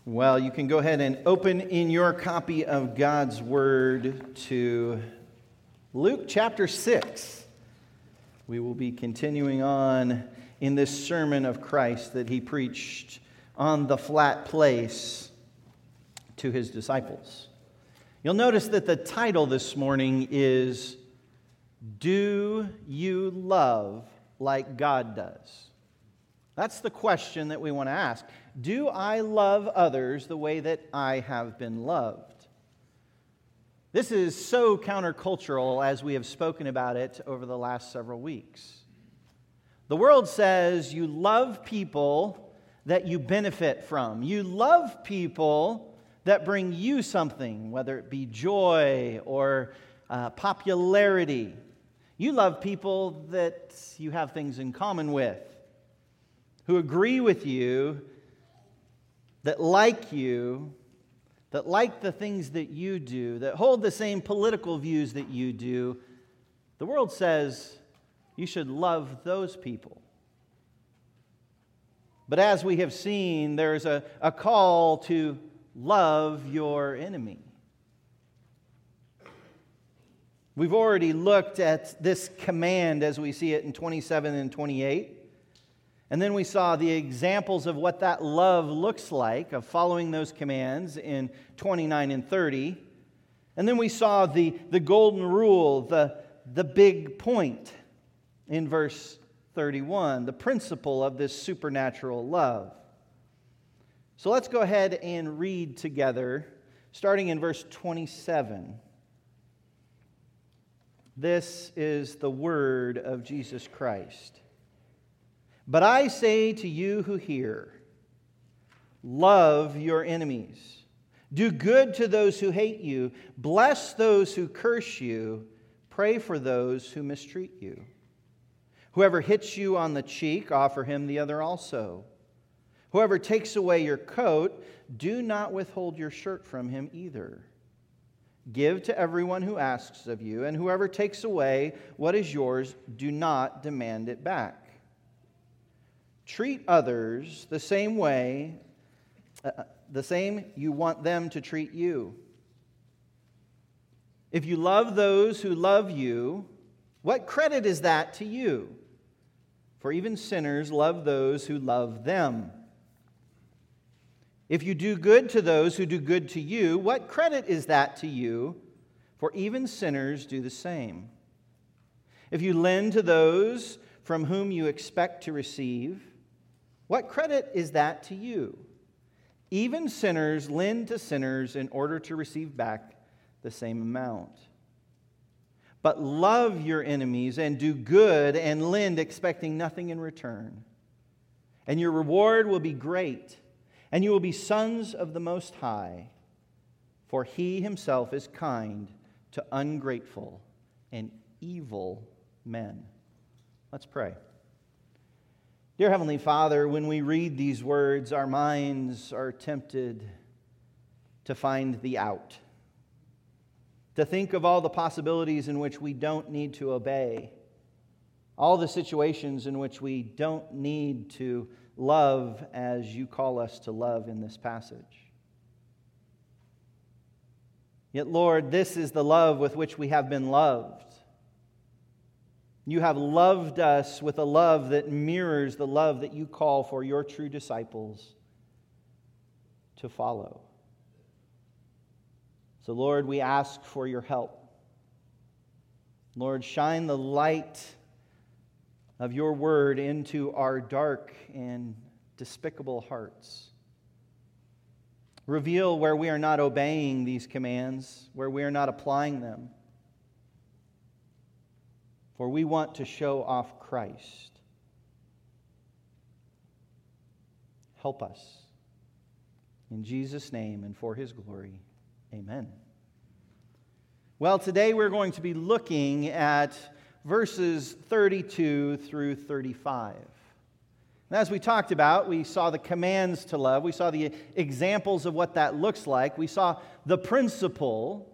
Well, you can go ahead and open in your copy of God's Word to Luke chapter 6. We will be continuing on in this sermon of Christ that he preached on the flat place to his disciples. You'll notice that the title this morning is, Do You Love Like God Does? That's the question that we want to ask. Do I love others the way that I have been loved? This is so countercultural as we have spoken about it over the last several weeks. The world says you love people that you benefit from. You love people that bring you something, whether it be joy or popularity. You love people that you have things in common with, who agree with you, that like the things that you do, that hold the same political views that you do. The world says you should love those people. But as we have seen, there's a call to love your enemy. We've already looked at this command as we see it in 27 and 28. And then we saw the examples of what that love looks like, of following those commands in 29 and 30. And then we saw the golden rule, the big point in verse 31, the principle of this supernatural love. So let's go ahead and read together, starting in verse 27. This is the word of Jesus Christ. But I say to you who hear, love your enemies. Do good to those who hate you. Bless those who curse you. Pray for those who mistreat you. Whoever hits you on the cheek, offer him the other also. Whoever takes away your coat, do not withhold your shirt from him either. Give to everyone who asks of you, and whoever takes away what is yours, do not demand it back. Treat others the same way, you want them to treat you. If you love those who love you, what credit is that to you? For even sinners love those who love them. If you do good to those who do good to you, what credit is that to you? For even sinners do the same. If you lend to those from whom you expect to receive, what credit is that to you? Even sinners lend to sinners in order to receive back the same amount. But love your enemies and do good and lend, expecting nothing in return. And your reward will be great, and you will be sons of the Most High, for He Himself is kind to ungrateful and evil men. Let's pray. Dear Heavenly Father, when we read these words, our minds are tempted to find the out, to think of all the possibilities in which we don't need to obey, all the situations in which we don't need to love as you call us to love in this passage. Yet, Lord, this is the love with which we have been loved. You have loved us with a love that mirrors the love that you call for your true disciples to follow. So, Lord, we ask for your help. Lord, shine the light of your word into our dark and despicable hearts. Reveal where we are not obeying these commands, where we are not applying them. For we want to show off Christ. Help us. In Jesus' name and for His glory. Amen. Well, today we're going to be looking at verses 32 through 35. And as we talked about, we saw the commands to love. We saw the examples of what that looks like. We saw the principle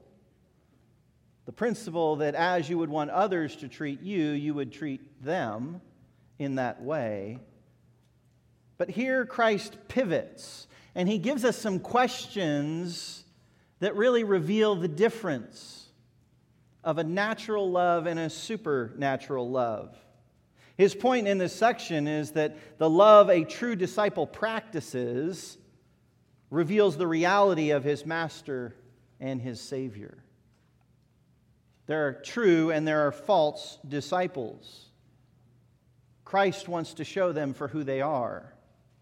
that as you would want others to treat you, you would treat them in that way. But here Christ pivots And he gives us some questions that really reveal the difference of a natural love and a supernatural love. His point in this section is that the love a true disciple practices reveals the reality of his master and his Savior. There are true and there are false disciples. Christ wants to show them for who they are.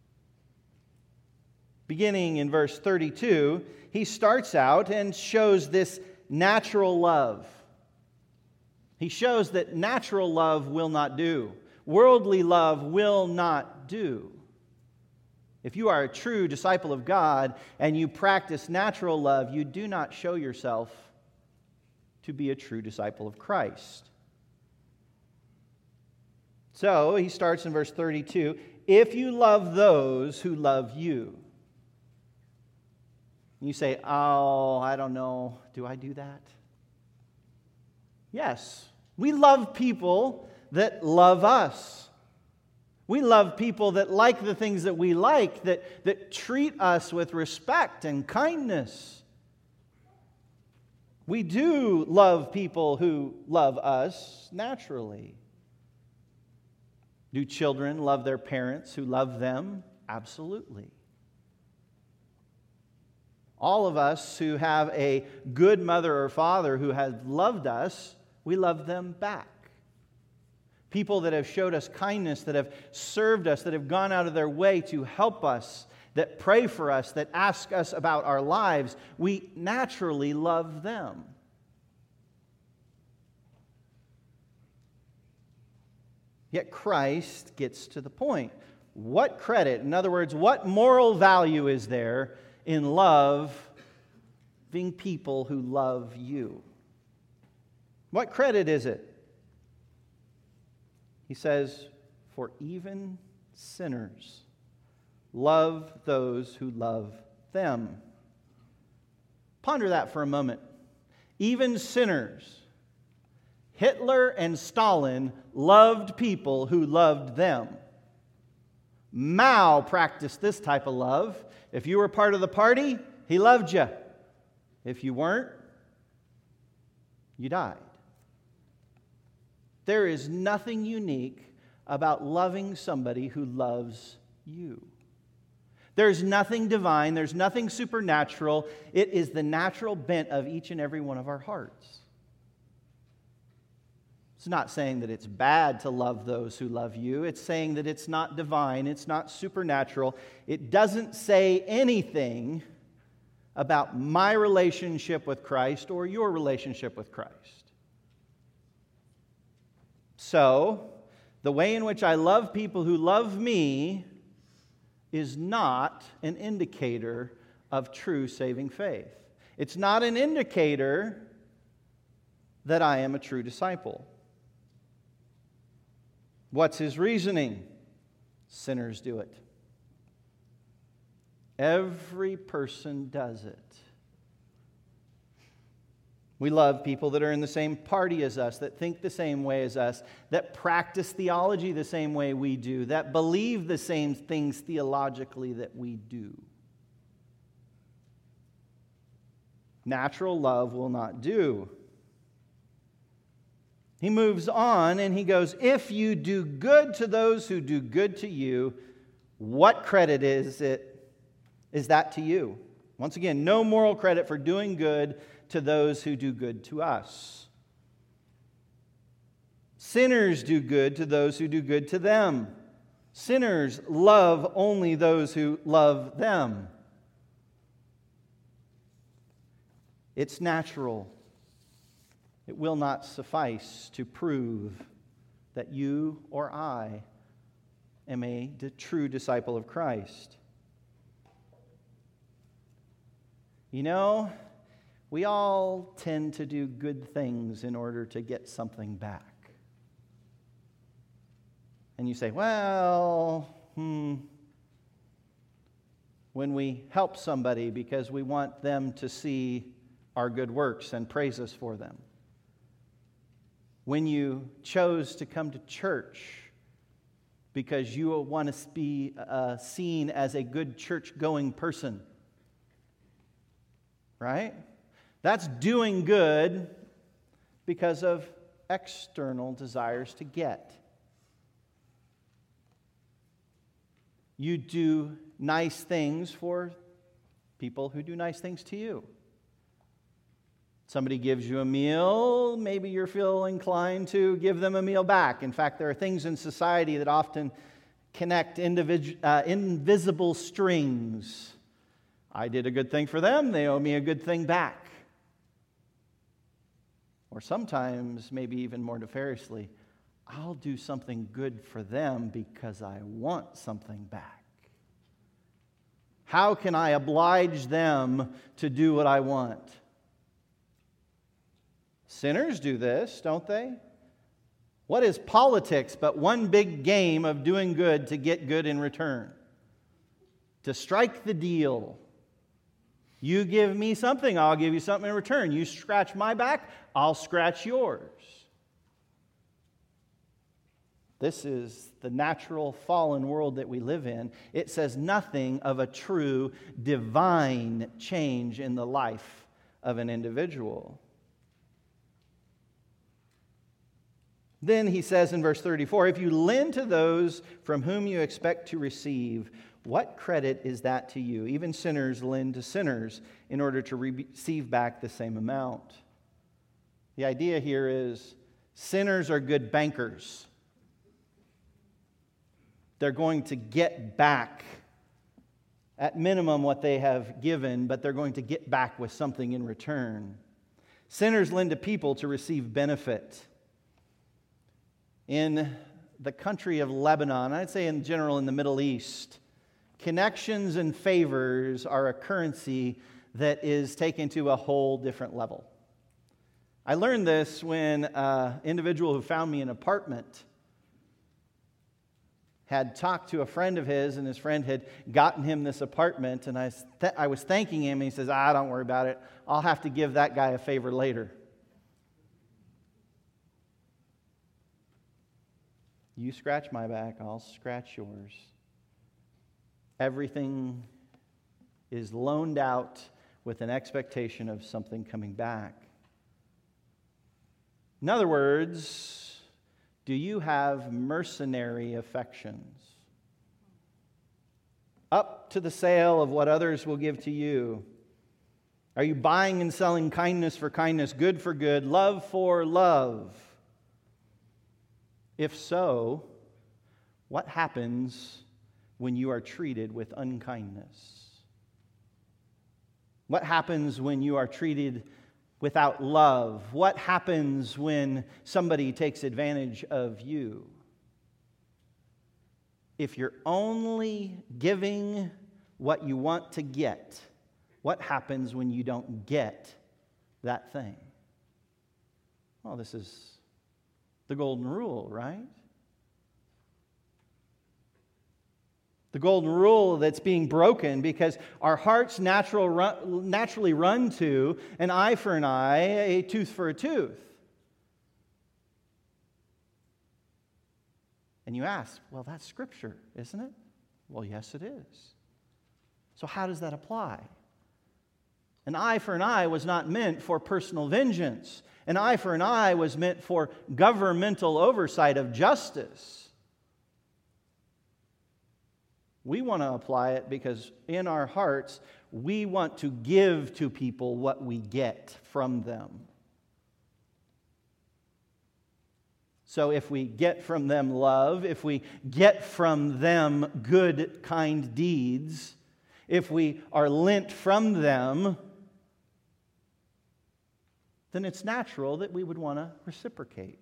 Beginning in verse 32, he starts out and shows this natural love. He shows that natural love will not do. Worldly love will not do. If you are a true disciple of God and you practice natural love, you do not show yourself to be a true disciple of Christ. So he starts in verse 32, if you love those who love you. You say, oh, I don't know, do I do that? Yes, we love people that love us. We love people that like the things that we like, that treat us with respect and kindness. We do love people who love us naturally. Do children love their parents who love them? Absolutely. All of us who have a good mother or father who has loved us, we love them back. People that have showed us kindness, that have served us, that have gone out of their way to help us, that pray for us, that ask us about our lives, we naturally love them. Yet Christ gets to the point. What credit, in other words, what moral value is there in loving people who love you? What credit is it? He says, for even sinners love those who love them. Ponder that for a moment. Even sinners. Hitler and Stalin loved people who loved them. Mao practiced this type of love. If you were part of the party, he loved you. If you weren't, you died. There is nothing unique about loving somebody who loves you. There's nothing divine, there's nothing supernatural. It is the natural bent of each and every one of our hearts. It's not saying that it's bad to love those who love you. It's saying that it's not divine, it's not supernatural. It doesn't say anything about my relationship with Christ or your relationship with Christ. So, the way in which I love people who love me is not an indicator of true saving faith. It's not an indicator that I am a true disciple. What's his reasoning? Sinners do it. Every person does it. We love people that are in the same party as us, that think the same way as us, that practice theology the same way we do, that believe the same things theologically that we do. Natural love will not do. He moves on and he goes, if you do good to those who do good to you, what credit is that to you? Once again, no moral credit for doing good to those who do good to us. Sinners do good to those who do good to them. Sinners love only those who love them. It's natural. It will not suffice to prove that you or I am a true disciple of Christ. You know, we all tend to do good things in order to get something back. And you say, well, when we help somebody because we want them to see our good works and praise us for them. When you chose to come to church because you want to be seen as a good church-going person. Right? That's doing good because of external desires to get. You do nice things for people who do nice things to you. Somebody gives you a meal, maybe you feel inclined to give them a meal back. In fact, there are things in society that often connect invisible strings. I did a good thing for them, they owe me a good thing back. Or sometimes, maybe even more nefariously, I'll do something good for them because I want something back. How can I oblige them to do what I want? Sinners do this, don't they? What is politics but one big game of doing good to get good in return? To strike the deal. You give me something, I'll give you something in return. You scratch my back, I'll scratch yours. This is the natural fallen world that we live in. It says nothing of a true divine change in the life of an individual. Then he says in verse 34, if you lend to those from whom you expect to receive, what credit is that to you? Even sinners lend to sinners in order to receive back the same amount. The idea here is sinners are good bankers. They're going to get back, at minimum, what they have given, but they're going to get back with something in return. Sinners lend to people to receive benefit. In the country of Lebanon, I'd say in general in the Middle East, connections and favors are a currency that is taken to a whole different level. I learned this when an individual who found me an apartment had talked to a friend of his, and his friend had gotten him this apartment, and I was thanking him, and he says, don't worry about it. I'll have to give that guy a favor later. You scratch my back, I'll scratch yours. Everything is loaned out with an expectation of something coming back. In other words, do you have mercenary affections? Up to the sale of what others will give to you? Are you buying and selling kindness for kindness, good for good, love for love? If so, what happens when you are treated with unkindness? What happens when you are treated without love? What happens when somebody takes advantage of you? If you're only giving what you want to get, what happens when you don't get that thing? Well, this is the golden rule, right? The golden rule that's being broken because our hearts naturally run to an eye for an eye, a tooth for a tooth. And you ask, well, that's Scripture, isn't it? Well, yes, it is. So how does that apply? An eye for an eye was not meant for personal vengeance. An eye for an eye was meant for governmental oversight of justice. We want to apply it because in our hearts, we want to give to people what we get from them. So if we get from them love, if we get from them good, kind deeds, if we are lent from them, then it's natural that we would want to reciprocate.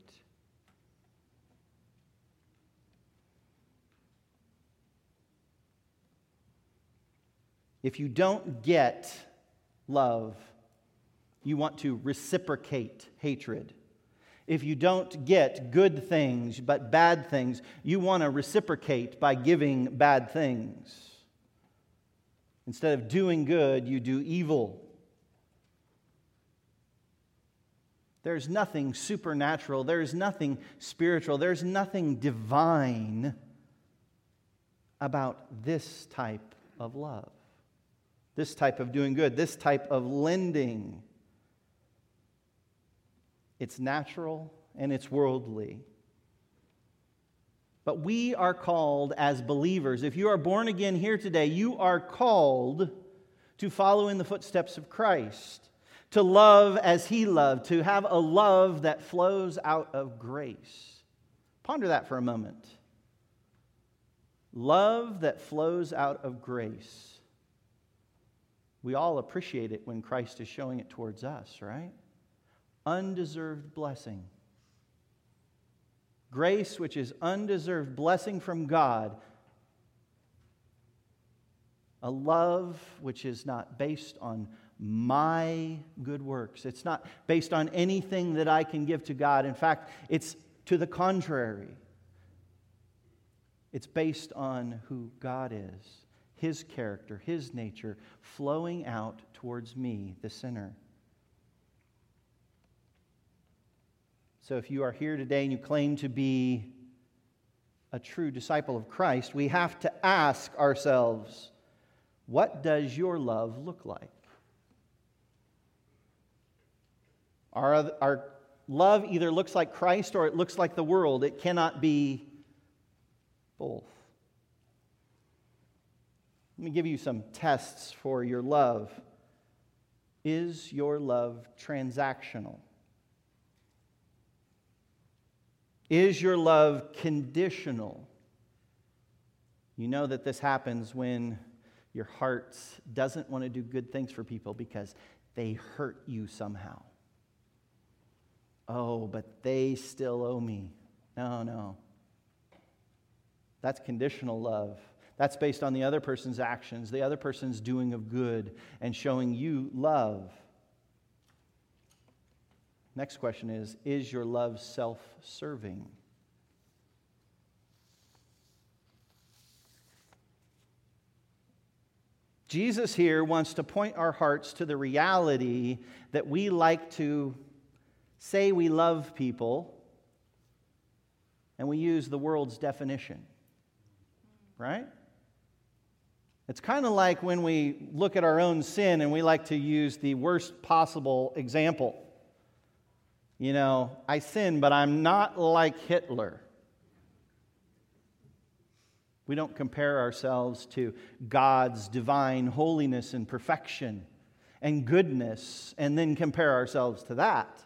If you don't get love, you want to reciprocate hatred. If you don't get good things but bad things, you want to reciprocate by giving bad things. Instead of doing good, you do evil. There's nothing supernatural, there's nothing spiritual, there's nothing divine about this type of love, this type of doing good, this type of lending. It's natural and it's worldly. But we are called as believers. If you are born again here today, you are called to follow in the footsteps of Christ, to love as He loved, to have a love that flows out of grace. Ponder that for a moment. Love that flows out of grace. We all appreciate it when Christ is showing it towards us, right? Undeserved blessing. Grace, which is undeserved blessing from God. A love which is not based on my good works. It's not based on anything that I can give to God. In fact, it's to the contrary. It's based on who God is, His character, His nature, flowing out towards me, the sinner. So if you are here today and you claim to be a true disciple of Christ, we have to ask ourselves, what does your love look like? Our love either looks like Christ or it looks like the world. It cannot be both. Let me give you some tests for your love. Is your love transactional? Is your love conditional? You know that this happens when your heart doesn't want to do good things for people because they hurt you somehow. Oh, but they still owe me. No. That's conditional love. That's based on the other person's actions, the other person's doing of good and showing you love. Next question is your love self-serving? Jesus here wants to point our hearts to the reality that we like to say we love people, and we use the world's definition, right? It's kind of like when we look at our own sin and we like to use the worst possible example. You know, I sin, but I'm not like Hitler. We don't compare ourselves to God's divine holiness and perfection and goodness and then compare ourselves to that.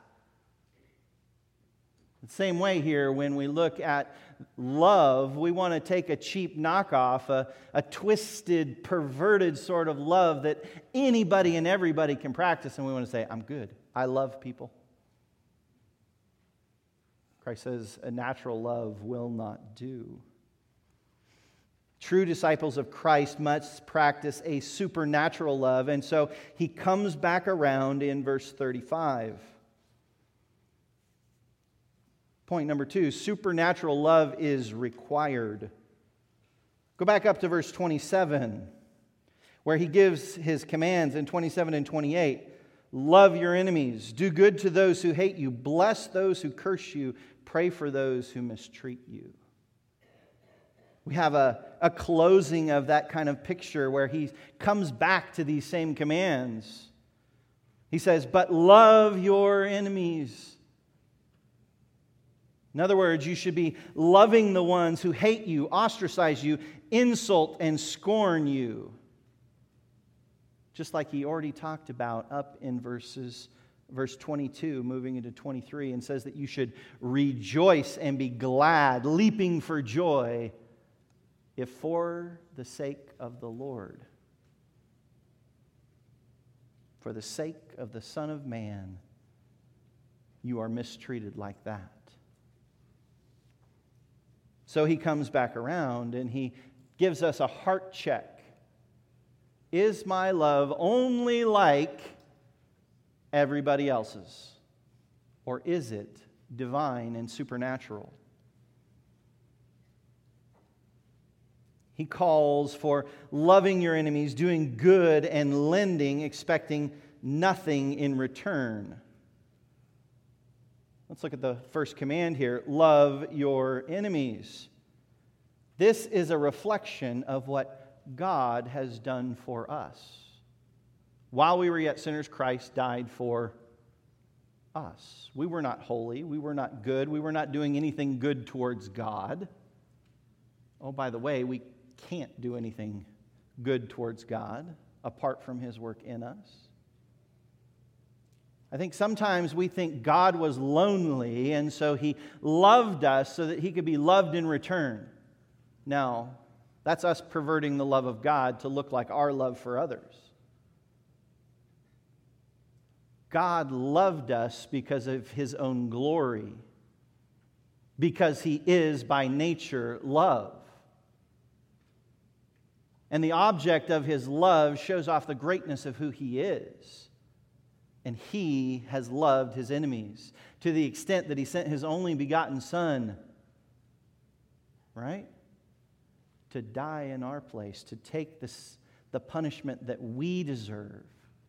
The same way here, when we look at love, we want to take a cheap knockoff, a twisted, perverted sort of love that anybody and everybody can practice, and we want to say, I'm good. I love people. Christ says a natural love will not do. True disciples of Christ must practice a supernatural love, and so He comes back around in verse 35. Point number 2, supernatural love is required. Go back up to verse 27, where He gives His commands in 27 and 28. Love your enemies, do good to those who hate you, bless those who curse you, pray for those who mistreat you. We have a closing of that kind of picture where He comes back to these same commands. He says, but love your enemies. In other words, you should be loving the ones who hate you, ostracize you, insult and scorn you. Just like He already talked about up in verse 22, moving into 23, and says that you should rejoice and be glad, leaping for joy, if for the sake of the Lord, for the sake of the Son of Man, you are mistreated like that. So He comes back around and He gives us a heart check. Is my love only like everybody else's? Or is it divine and supernatural? He calls for loving your enemies, doing good and lending, expecting nothing in return. Let's look at the first command here. Love your enemies. This is a reflection of what God has done for us. While we were yet sinners, Christ died for us. We were not holy. We were not good. We were not doing anything good towards God. Oh, by the way, we can't do anything good towards God apart from His work in us. I think sometimes we think God was lonely, and so He loved us so that He could be loved in return. No, that's us perverting the love of God to look like our love for others. God loved us because of His own glory, because He is by nature love. And the object of His love shows off the greatness of who He is. And He has loved His enemies to the extent that He sent His only begotten Son, right? To die in our place, to take the punishment that we deserve,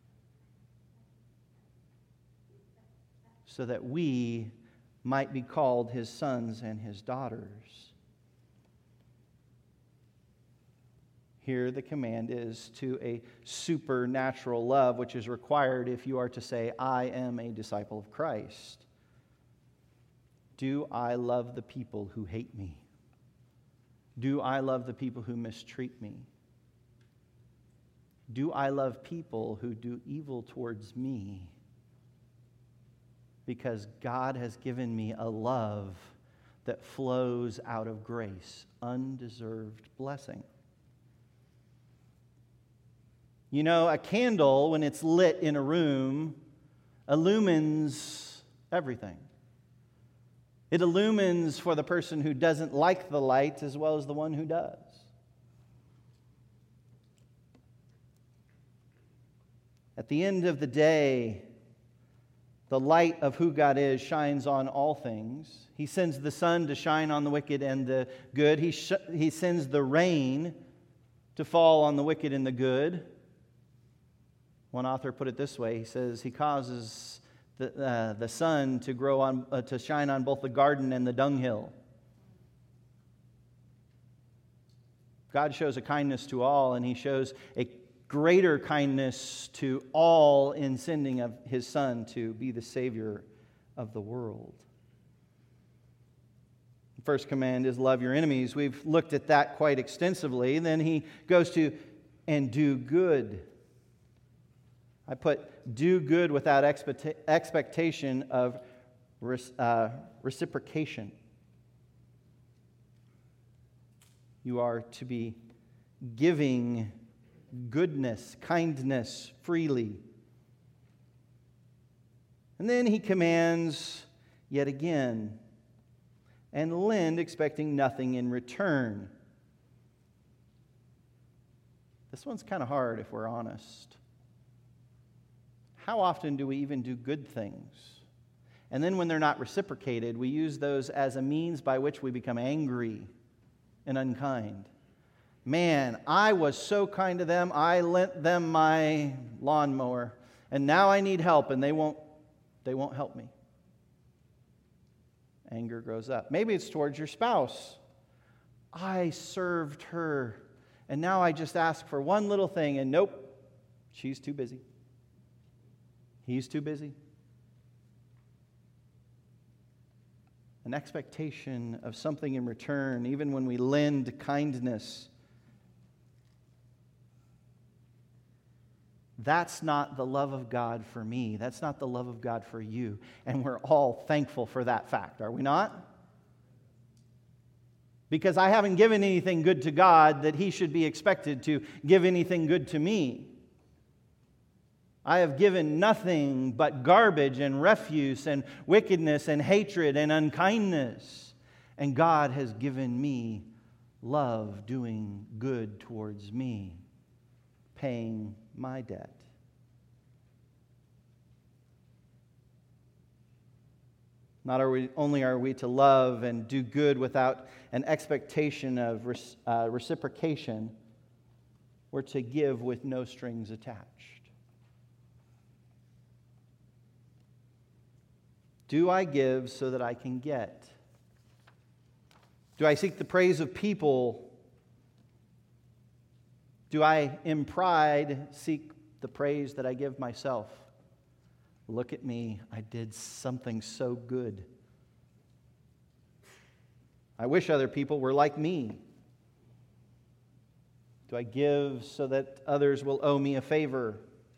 so that we might be called His sons and His daughters. Here the command is to a supernatural love, which is required if you are to say, I am a disciple of Christ. Do I love the people who hate me? Do I love the people who mistreat me? Do I love people who do evil towards me? Because God has given me a love that flows out of grace, undeserved blessing. You know, a candle, when it's lit in a room, illumines everything. It illumines for the person who doesn't like the light as well as the one who does. At the end of the day, the light of who God is shines on all things. He sends the sun to shine on the wicked and the good. He sends the rain to fall on the wicked and the good. One author put it this way. He says, He causes the sun to to shine on both the garden and the dunghill. God shows a kindness to all, and He shows a greater kindness to all in sending of His Son to be the Savior of the world. The first command is love your enemies. We've looked at that quite extensively. Then He goes to, and do good. I put do good without expectation of reciprocation. You are to be giving goodness, kindness freely. And then He commands yet again, and lend expecting nothing in return. This one's kind of hard if we're honest. How often do we even do good things? And then when they're not reciprocated, we use those as a means by which we become angry and unkind. Man, I was so kind to them, I lent them my lawnmower, and now I need help, and they won't help me. Anger grows up. Maybe it's towards your spouse. I served her, and now I just ask for one little thing, and nope, she's too busy. He's too busy. An expectation of something in return, even when we lend kindness. That's not the love of God for me. That's not the love of God for you. And we're all thankful for that fact, are we not? Because I haven't given anything good to God that He should be expected to give anything good to me. I have given nothing but garbage and refuse and wickedness and hatred and unkindness. And God has given me love, doing good towards me, paying my debt. Not only are we to love and do good without an expectation of reciprocation, we're to give with no strings attached. Do I give so that I can get? Do I seek the praise of people? Do I, in pride, seek the praise that I give myself? Look at me, I did something so good. I wish other people were like me. Do I give so that others will owe me a favor?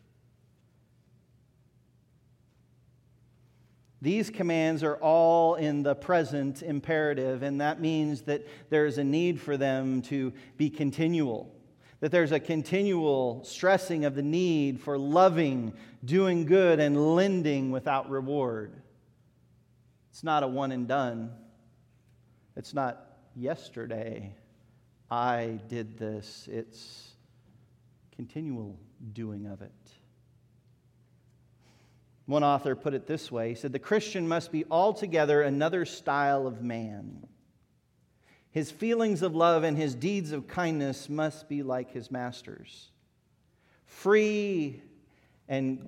These commands are all in the present imperative, and that means that there is a need for them to be continual. That there's a continual stressing of the need for loving, doing good, and lending without reward. It's not a one and done. It's not yesterday I did this. It's continual doing of it. One author put it this way. He said, "The Christian must be altogether another style of man. His feelings of love and his deeds of kindness must be like his master's. Free and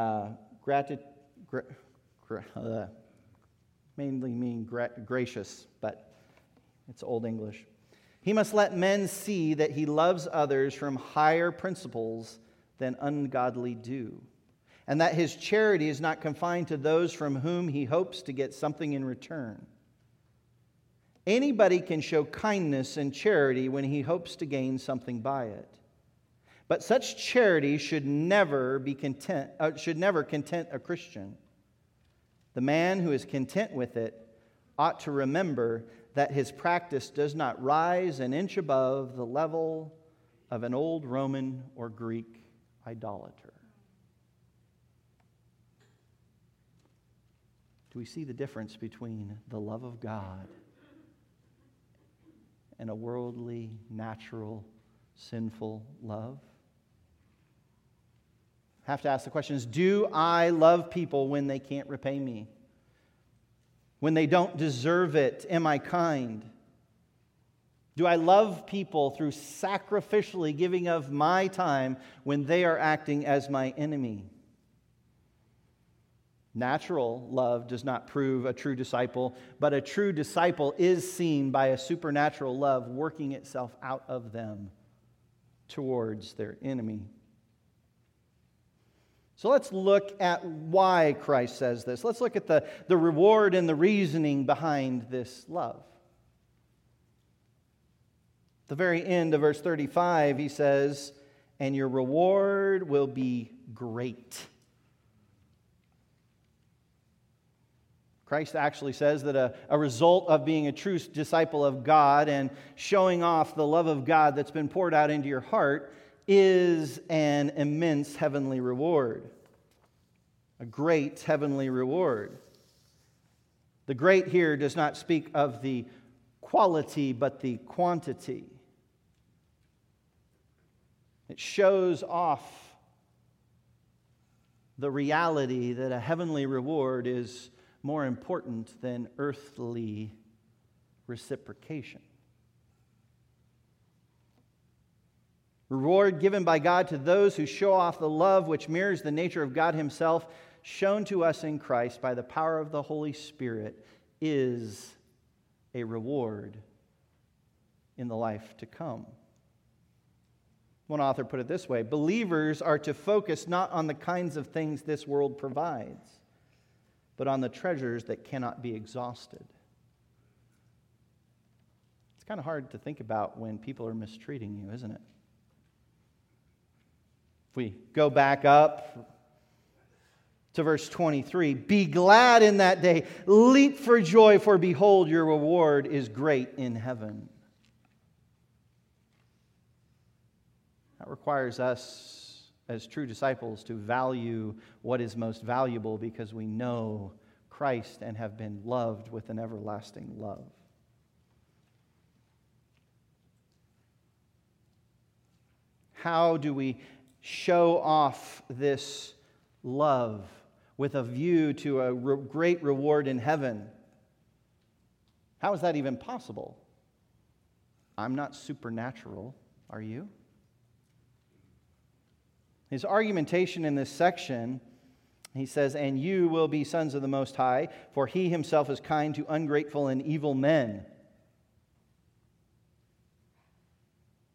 mainly mean gracious, but it's Old English. He must let men see that he loves others from higher principles than ungodly do, and that his charity is not confined to those from whom he hopes to get something in return. Anybody can show kindness and charity when he hopes to gain something by it. But such charity should never content a Christian. The man who is content with it ought to remember that his practice does not rise an inch above the level of an old Roman or Greek idolater." Do we see the difference between the love of God and a worldly, natural, sinful love? I have to ask the questions, do I love people when they can't repay me? When they don't deserve it, am I kind? Do I love people through sacrificially giving of my time when they are acting as my enemy? Natural love does not prove a true disciple, but a true disciple is seen by a supernatural love working itself out of them towards their enemy. So let's look at why Christ says this. Let's look at the reward and the reasoning behind this love. At the very end of verse 35, he says, "And your reward will be great." Christ actually says that a result of being a true disciple of God and showing off the love of God that's been poured out into your heart is an immense heavenly reward. A great heavenly reward. The great here does not speak of the quality, but the quantity. It shows off the reality that a heavenly reward is more important than earthly reciprocation. Reward given by God to those who show off the love which mirrors the nature of God Himself, shown to us in Christ by the power of the Holy Spirit, is a reward in the life to come. One author put it this way: believers are to focus not on the kinds of things this world provides, but on the treasures that cannot be exhausted. It's kind of hard to think about when people are mistreating you, isn't it? If we go back up to verse 23, "Be glad in that day, leap for joy, for behold, your reward is great in heaven." That requires us as true disciples to value what is most valuable because we know Christ and have been loved with an everlasting love. How do we show off this love with a view to a great reward in heaven? How is that even possible? I'm not supernatural, are you? His argumentation in this section, he says, "And you will be sons of the Most High, for He Himself is kind to ungrateful and evil men."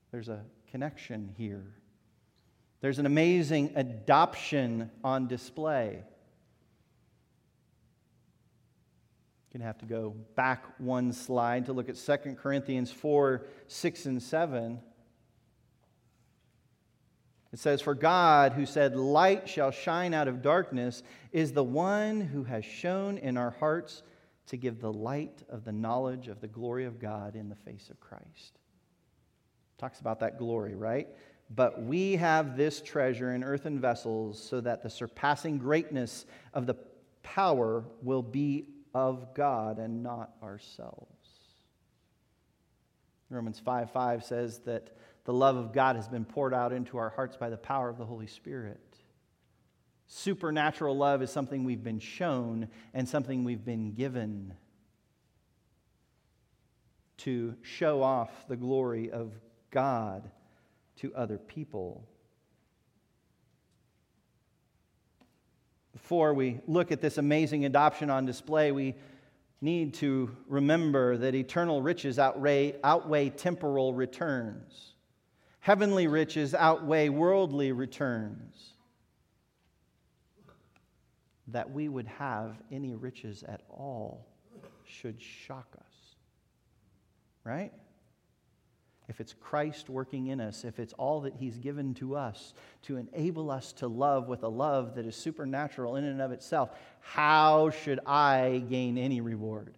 There's a connection here. There's an amazing adoption on display. You're going to have to go back one slide to look at 2 Corinthians 4, 6, and 7. It says, "For God, who said, 'Light shall shine out of darkness,' is the one who has shone in our hearts to give the light of the knowledge of the glory of God in the face of Christ." Talks about that glory, right? "But we have this treasure in earthen vessels, so that the surpassing greatness of the power will be of God and not ourselves." Romans 5:5 says that the love of God has been poured out into our hearts by the power of the Holy Spirit. Supernatural love is something we've been shown and something we've been given to show off the glory of God to other people. Before we look at this amazing adoption on display, we need to remember that eternal riches outweigh temporal returns. Heavenly riches outweigh worldly returns. That we would have any riches at all should shock us. Right? If it's Christ working in us, if it's all that He's given to us to enable us to love with a love that is supernatural in and of itself, how should I gain any reward?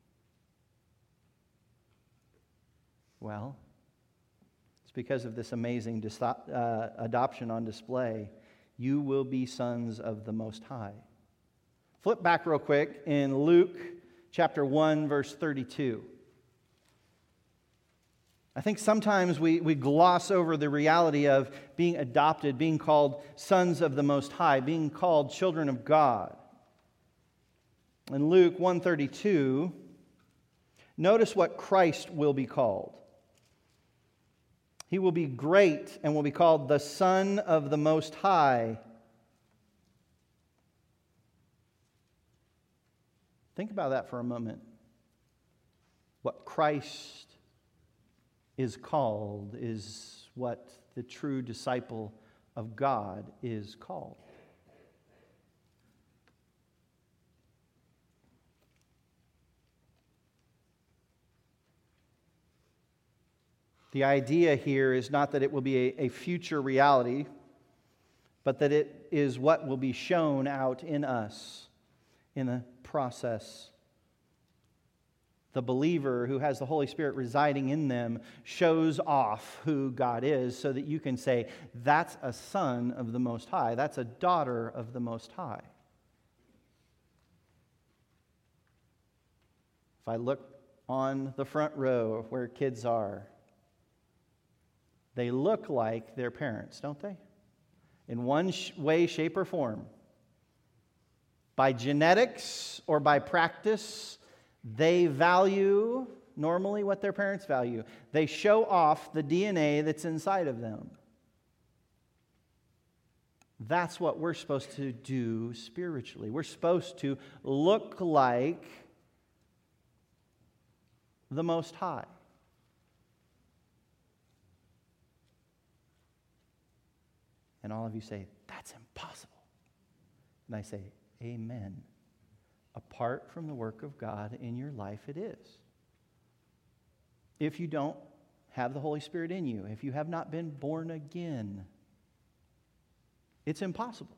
Well, it's because of this amazing adoption on display. You will be sons of the Most High. Flip back real quick in Luke chapter 1, verse 32. I think sometimes we gloss over the reality of being adopted, being called sons of the Most High, being called children of God. In Luke 1:32, notice what Christ will be called. He will be great and will be called the Son of the Most High. Think about that for a moment. What Christ is called is what the true disciple of God is called. The idea here is not that it will be a future reality, but that it is what will be shown out in us in the process. The believer who has the Holy Spirit residing in them shows off who God is so that you can say, that's a son of the Most High. That's a daughter of the Most High. If I look on the front row where kids are, they look like their parents, don't they? In one way, shape, or form. By genetics or by practice, they value normally what their parents value. They show off the DNA that's inside of them. That's what we're supposed to do spiritually. We're supposed to look like the Most High. And all of you say, that's impossible. And I say, amen. Apart from the work of God in your life, it is. If you don't have the Holy Spirit in you, if you have not been born again, it's impossible.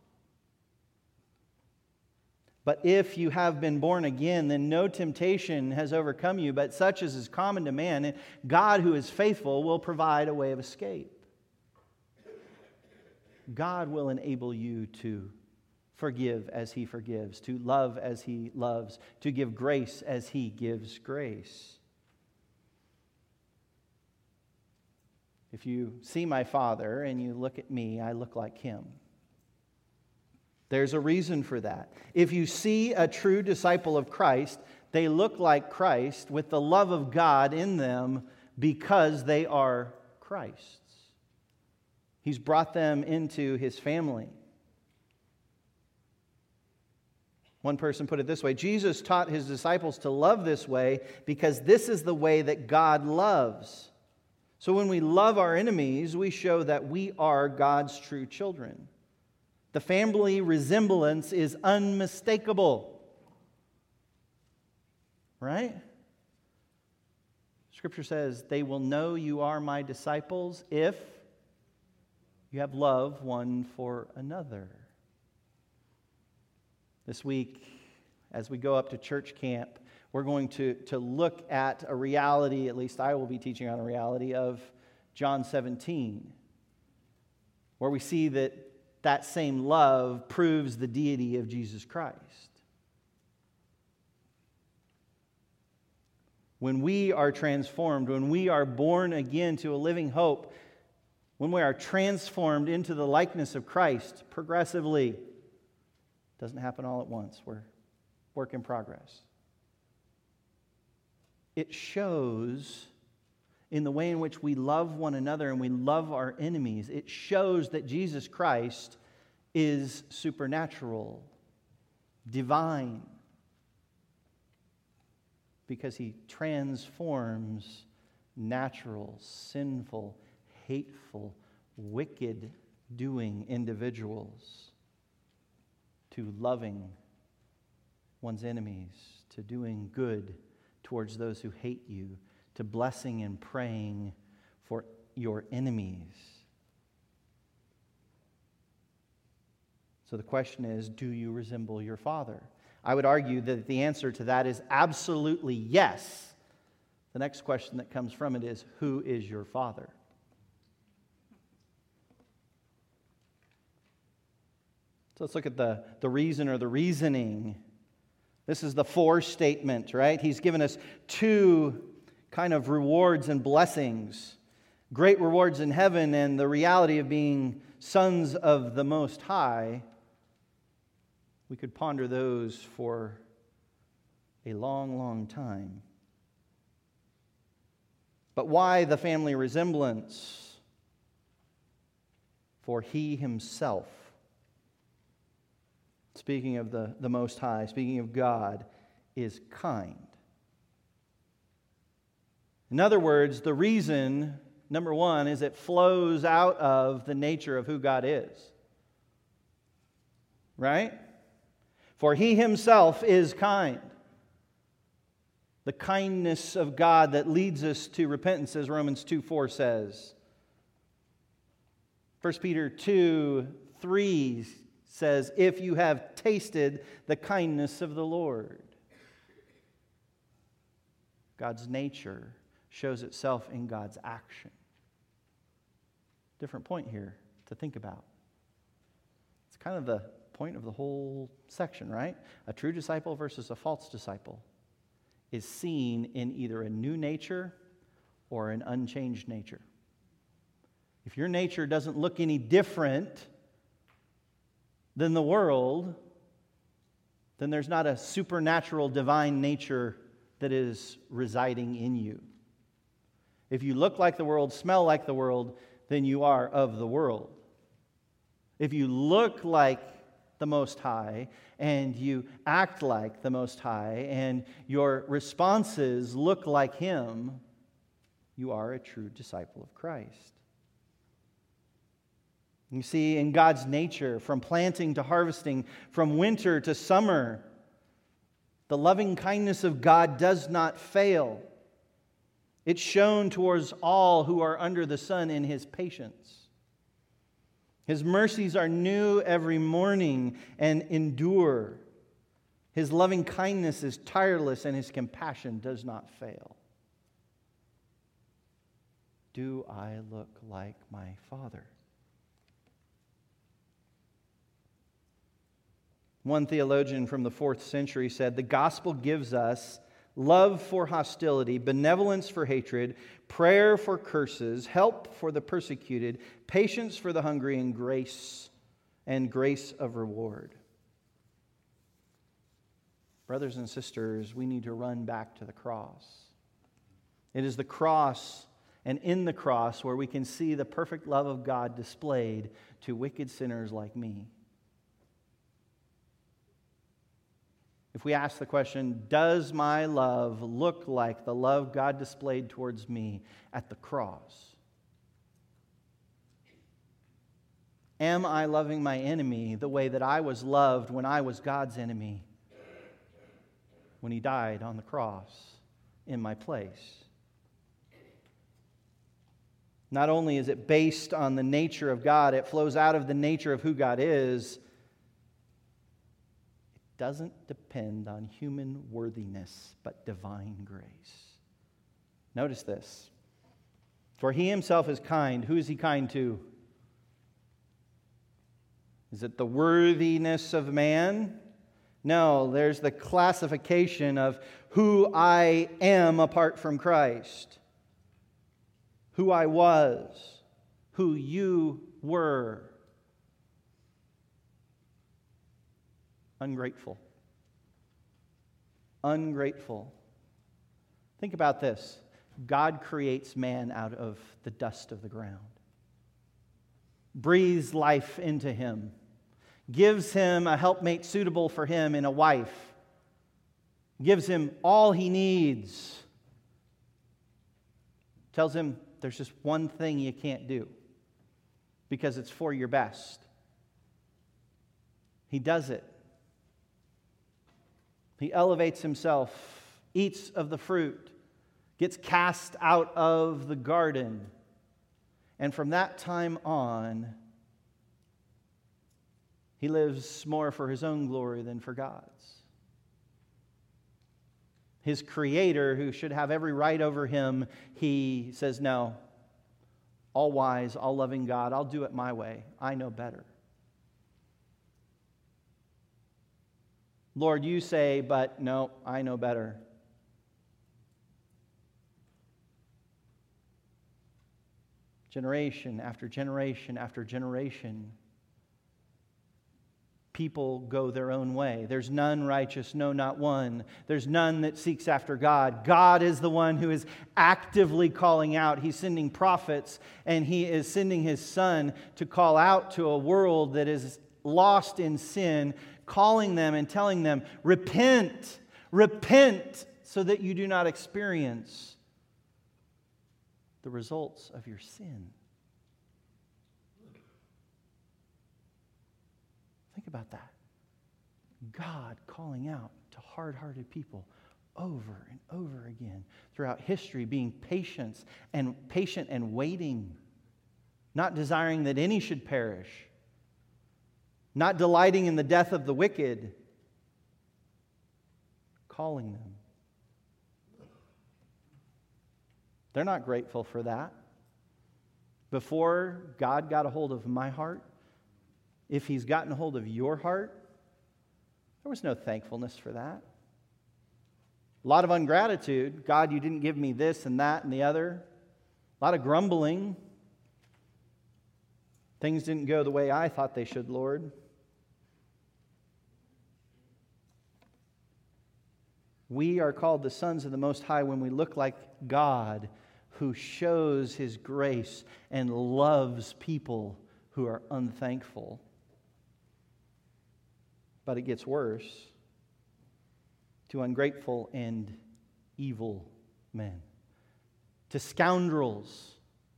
But if you have been born again, then no temptation has overcome you, but such as is common to man, and God, who is faithful, will provide a way of escape. God will enable you to forgive as He forgives, to love as He loves, to give grace as He gives grace. If you see my Father and you look at me, I look like Him. There's a reason for that. If you see a true disciple of Christ, they look like Christ with the love of God in them because they are Christ's. He's brought them into His family. One person put it this way: Jesus taught His disciples to love this way because this is the way that God loves. So when we love our enemies, we show that we are God's true children. The family resemblance is unmistakable. Right? Scripture says, they will know you are my disciples if you have love one for another. This week, as we go up to church camp, we're going to look at a reality, at least I will be teaching on a reality of John 17, where we see that same love proves the deity of Jesus Christ. When we are transformed, when we are born again to a living hope, when we are transformed into the likeness of Christ progressively, it doesn't happen all at once. We're work in progress. It shows in the way in which we love one another and we love our enemies. It shows that Jesus Christ is supernatural, divine, because he transforms natural, sinful, hateful, wicked-doing individuals to loving one's enemies, to doing good towards those who hate you, to blessing and praying for your enemies. So the question is, do you resemble your Father? I would argue that the answer to that is absolutely yes. The next question that comes from it is, who is your Father? So let's look at the reason or the reasoning. This is the for statement, right? He's given us two kind of rewards and blessings. Great rewards in heaven and the reality of being sons of the Most High. We could ponder those for a long, long time. But why the family resemblance? For he himself, speaking of the Most High, speaking of God, is kind. In other words, the reason, number one, is it flows out of the nature of who God is. Right? For he himself is kind. The kindness of God that leads us to repentance, as Romans 2:4 says. 1 Peter 2:3 says, if you have tasted the kindness of the Lord. God's nature shows itself in God's action. Different point here to think about. It's kind of the point of the whole section, right? A true disciple versus a false disciple is seen in either a new nature or an unchanged nature. If your nature doesn't look any different than the world, then there's not a supernatural divine nature that is residing in you. If you look like the world, smell like the world, then you are of the world. If you look like the Most High and you act like the Most High and your responses look like Him, you are a true disciple of Christ. You see, in God's nature, from planting to harvesting, from winter to summer, the loving kindness of God does not fail. It's shown towards all who are under the sun in His patience. His mercies are new every morning and endure. His loving kindness is tireless and His compassion does not fail. Do I look like my Father? One theologian from the 4th century said, the gospel gives us love for hostility, benevolence for hatred, prayer for curses, help for the persecuted, patience for the hungry, and grace of reward. Brothers and sisters, we need to run back to the cross. It is the cross and in the cross where we can see the perfect love of God displayed to wicked sinners like me. If we ask the question, does my love look like the love God displayed towards me at the cross? Am I loving my enemy the way that I was loved when I was God's enemy? When He died on the cross in my place. Not only is it based on the nature of God, it flows out of the nature of who God is. It doesn't depend on human worthiness, but divine grace. Notice this. For He Himself is kind. Who is He kind to? Is it the worthiness of man? No, there's the classification of who I am apart from Christ. Who I was, who you were. Ungrateful. Ungrateful. Think about this. God creates man out of the dust of the ground. Breathes life into him. Gives him a helpmate suitable for him in a wife. Gives him all he needs. Tells him, there's just one thing you can't do because it's for your best. He does it. He elevates himself, eats of the fruit, gets cast out of the garden. And from that time on, he lives more for his own glory than for God's. His Creator, who should have every right over him, he says, no, all wise, all loving God, I'll do it my way. I know better. Lord, you say, but no, I know better. Generation after generation after generation, people go their own way. There's none righteous, no, not one. There's none that seeks after God. God is the one who is actively calling out. He's sending prophets, and He is sending His Son to call out to a world that is lost in sin, calling them and telling them, repent, repent, so that you do not experience the results of your sin. Think about that. God calling out to hard-hearted people over and over again throughout history, being patient and waiting, not desiring that any should perish, not delighting in the death of the wicked, calling them. They're not grateful for that. Before God got a hold of my heart, if He's gotten a hold of your heart, there was no thankfulness for that. A lot of ungratitude. God, you didn't give me this and that and the other. A lot of grumbling. Things didn't go the way I thought they should, Lord. We are called the sons of the Most High when we look like God, who shows His grace and loves people who are unthankful. But it gets worse. To ungrateful and evil men. To scoundrels.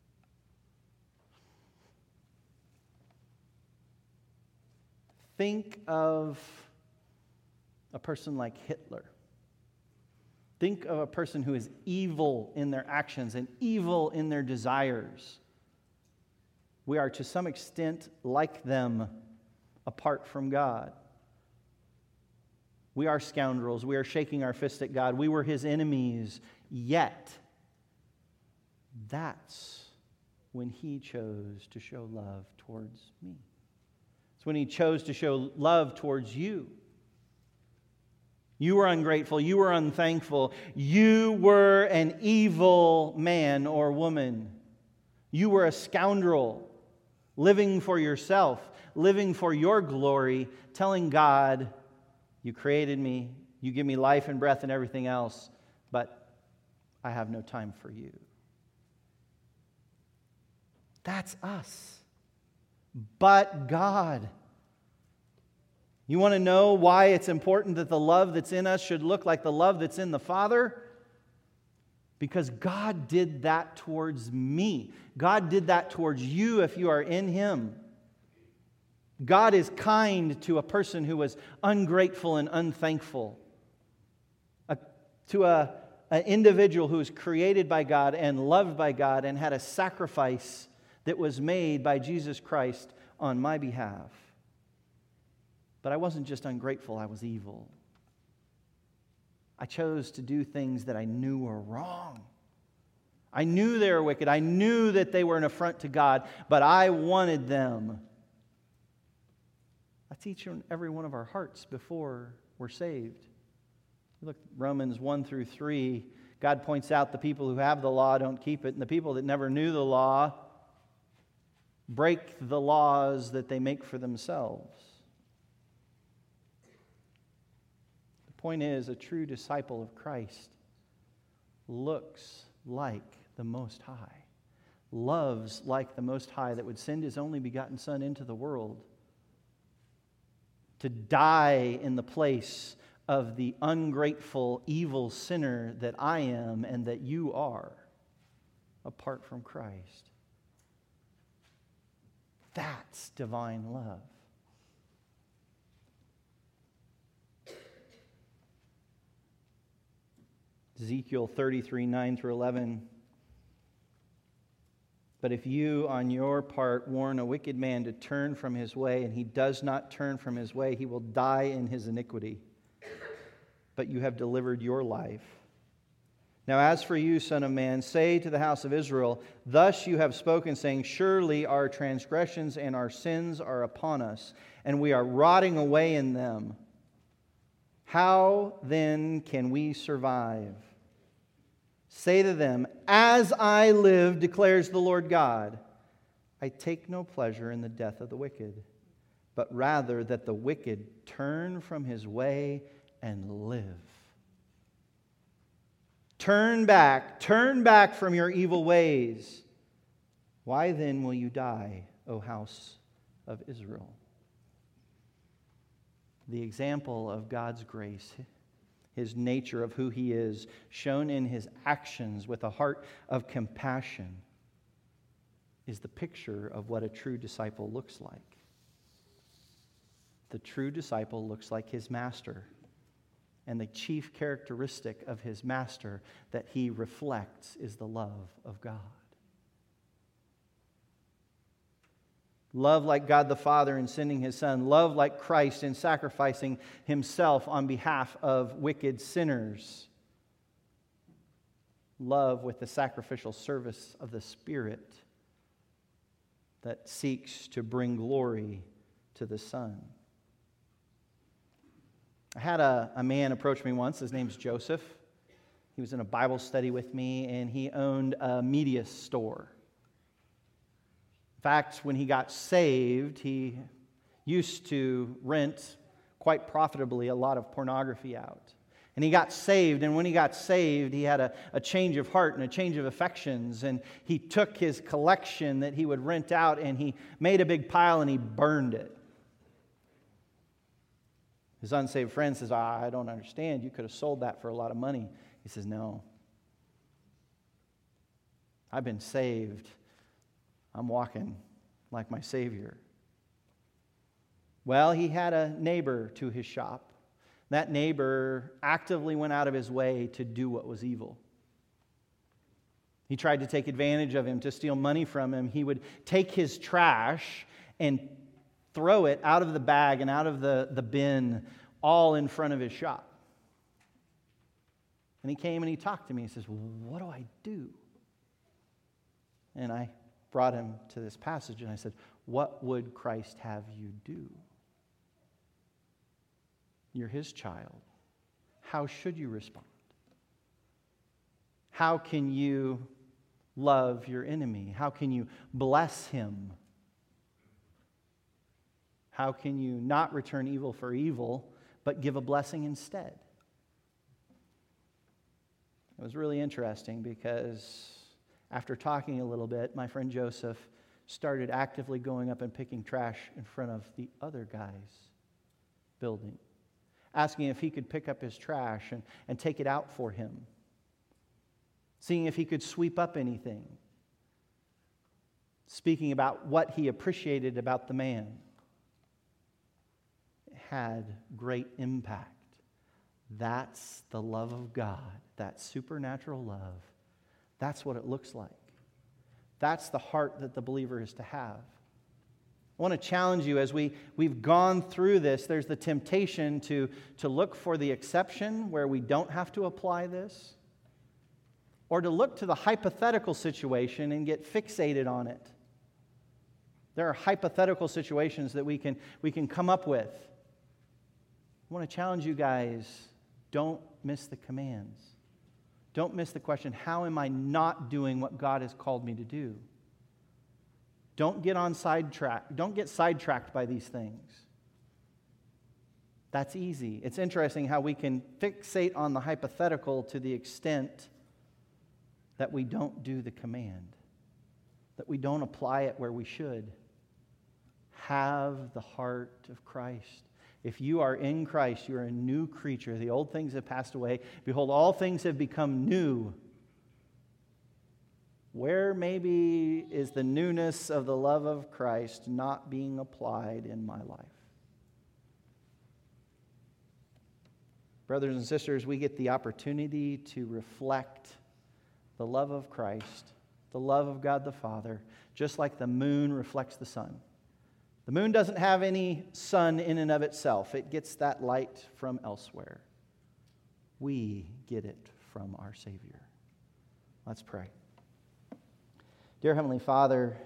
Think of a person like Hitler. Think of a person who is evil in their actions and evil in their desires. We are to some extent like them apart from God. We are scoundrels. We are shaking our fist at God. We were His enemies. Yet, that's when He chose to show love towards me. It's when He chose to show love towards you. You were ungrateful. You were unthankful. You were an evil man or woman. You were a scoundrel, living for yourself, living for your glory, telling God, you created me, you give me life and breath and everything else, but I have no time for you. That's us. But God. You want to know why it's important that the love that's in us should look like the love that's in the Father? Because God did that towards me. God did that towards you if you are in Him. God is kind to a person who was ungrateful and unthankful. To an individual who was created by God and loved by God and had a sacrifice that was made by Jesus Christ on my behalf. But I wasn't just ungrateful, I was evil. I chose to do things that I knew were wrong. I knew they were wicked. I knew that they were an affront to God, but I wanted them. That's each and every one of our hearts before we're saved. Look, Romans 1 through 3, God points out the people who have the law don't keep it, and the people that never knew the law break the laws that they make for themselves. The point is, a true disciple of Christ looks like the Most High, loves like the Most High, that would send His only begotten Son into the world to die in the place of the ungrateful, evil sinner that I am and that you are apart from Christ. That's divine love. Ezekiel 33, 9 through 11. But if you, on your part, warn a wicked man to turn from his way, and he does not turn from his way, he will die in his iniquity. But you have delivered your life. Now as for you, Son of man, say to the house of Israel, thus you have spoken, saying, surely our transgressions and our sins are upon us, and we are rotting away in them. How then can we survive? Say to them, as I live, declares the Lord God, I take no pleasure in the death of the wicked, but rather that the wicked turn from his way and live. Turn back from your evil ways. Why then will you die, O house of Israel? The example of God's grace, His nature of who He is, shown in His actions with a heart of compassion, is the picture of what a true disciple looks like. The true disciple looks like his master. And the chief characteristic of his master that he reflects is the love of God. Love like God the Father in sending His Son. Love like Christ in sacrificing Himself on behalf of wicked sinners. Love with the sacrificial service of the Spirit that seeks to bring glory to the Son. I had a man approach me once. His name's Joseph. He was in a Bible study with me, and he owned a media store. In fact, when he got saved, he used to rent quite profitably a lot of pornography out. And he got saved, and when he got saved, he had a change of heart and a change of affections, and he took his collection that he would rent out, and he made a big pile, and he burned it. His unsaved friend says, I don't understand. You could have sold that for a lot of money. He says, no. I've been saved. I'm walking like my Savior. Well, he had a neighbor to his shop. That neighbor actively went out of his way to do what was evil. He tried to take advantage of him, to steal money from him. He would take his trash and throw it out of the bag and out of the bin all in front of his shop. And he came and he talked to me. He says, what do I do? And I brought him to this passage and I said, what would Christ have you do? You're His child. How should you respond? How can you love your enemy? How can you bless him? How can you not return evil for evil, but give a blessing instead? It was really interesting because after talking a little bit, my friend Joseph started actively going up and picking trash in front of the other guy's building, asking if he could pick up his trash and take it out for him, seeing if he could sweep up anything, speaking about what he appreciated about the man. had great impact. That's the love of God, that supernatural love. That's what it looks like. That's the heart that the believer is to have. I want to challenge you as we've gone through this. There's the temptation to look for the exception where we don't have to apply this, or to look to the hypothetical situation and get fixated on it. There are hypothetical situations that we can come up with. I want to challenge you guys, don't miss the commands. Don't miss the question, how am I not doing what God has called me to do? Don't get sidetracked. Don't get sidetracked by these things. That's easy. It's interesting how we can fixate on the hypothetical to the extent that we don't do the command, that we don't apply it where we should. Have the heart of Christ. If you are in Christ, you are a new creature. The old things have passed away. Behold, all things have become new. Where maybe is the newness of the love of Christ not being applied in my life? Brothers and sisters, we get the opportunity to reflect the love of Christ, the love of God the Father, just like the moon reflects the sun. The moon doesn't have any sun in and of itself. It gets that light from elsewhere. We get it from our Savior. Let's pray. Dear Heavenly Father,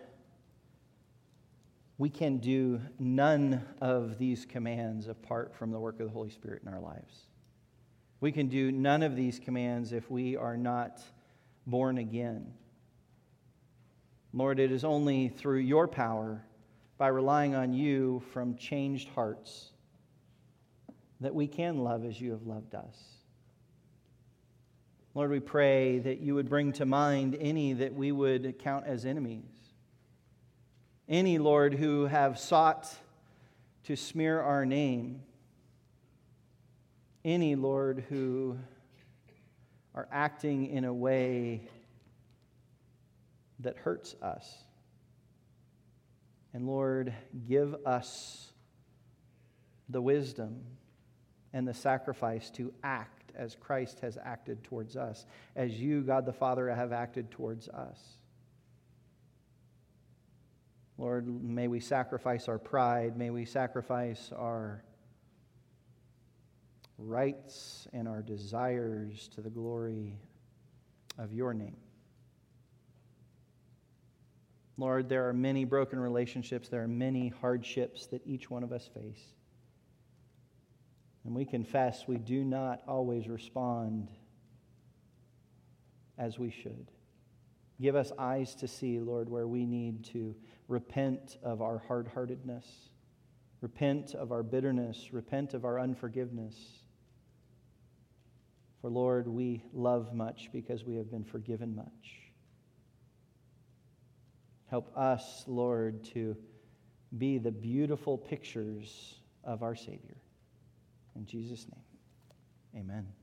we can do none of these commands apart from the work of the Holy Spirit in our lives. We can do none of these commands if we are not born again. Lord, it is only through your power, by relying on you from changed hearts, that we can love as you have loved us. Lord, we pray that you would bring to mind any that we would count as enemies. Any, Lord, who have sought to smear our name. Any, Lord, who are acting in a way that hurts us. And Lord, give us the wisdom and the sacrifice to act as Christ has acted towards us, as you, God the Father, have acted towards us. Lord, may we sacrifice our pride, may we sacrifice our rights and our desires to the glory of your name. Lord, there are many broken relationships, there are many hardships that each one of us face. And we confess we do not always respond as we should. Give us eyes to see, Lord, where we need to repent of our hard-heartedness, repent of our bitterness, repent of our unforgiveness. For, Lord, we love much because we have been forgiven much. Help us, Lord, to be the beautiful pictures of our Savior. In Jesus' name, amen.